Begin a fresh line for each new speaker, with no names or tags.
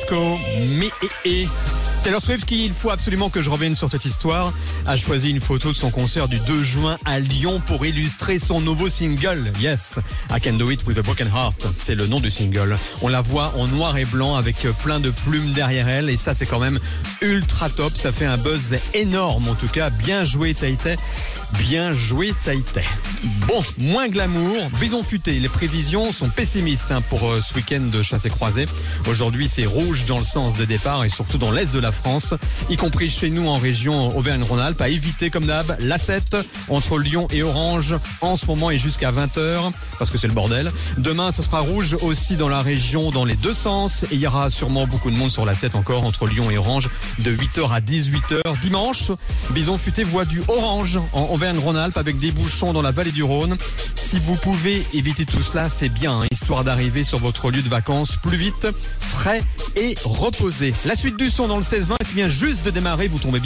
Francesco, Taylor Swift, qui, il faut absolument que je revienne sur cette histoire, a choisi une photo de son concert du 2 juin à Lyon pour illustrer son nouveau single. Yes, I Can Do It With a Broken Heart, c'est le nom du single. On la voit en noir et blanc avec plein de plumes derrière elle et ça c'est quand même ultra top, ça fait un buzz énorme en tout cas. Bien joué Taïté, bien joué Taïté. Bon, moins glamour, bison futé, les prévisions sont pessimistes pour ce week-end de chasse et croisée. Aujourd'hui c'est rouge dans le sens de départ et surtout dans l'est de la France, y compris chez nous en région Auvergne-Rhône-Alpes. À éviter comme d'hab la 7 entre Lyon et Orange en ce moment et jusqu'à 20h parce que c'est le bordel. Demain ce sera rouge aussi dans la région dans les deux sens et il y aura sûrement beaucoup de monde sur la 7 encore entre Lyon et Orange de 8h à 18h. Dimanche, bison futé voit du orange en Auvergne-Rhône-Alpes avec des bouchons dans la vallée du Rhône. Si vous pouvez éviter tout cela, c'est bien, histoire d'arriver sur votre lieu de vacances plus vite, frais et reposé. La suite du son dans le 16-20 qui vient juste de démarrer, vous tombez bien.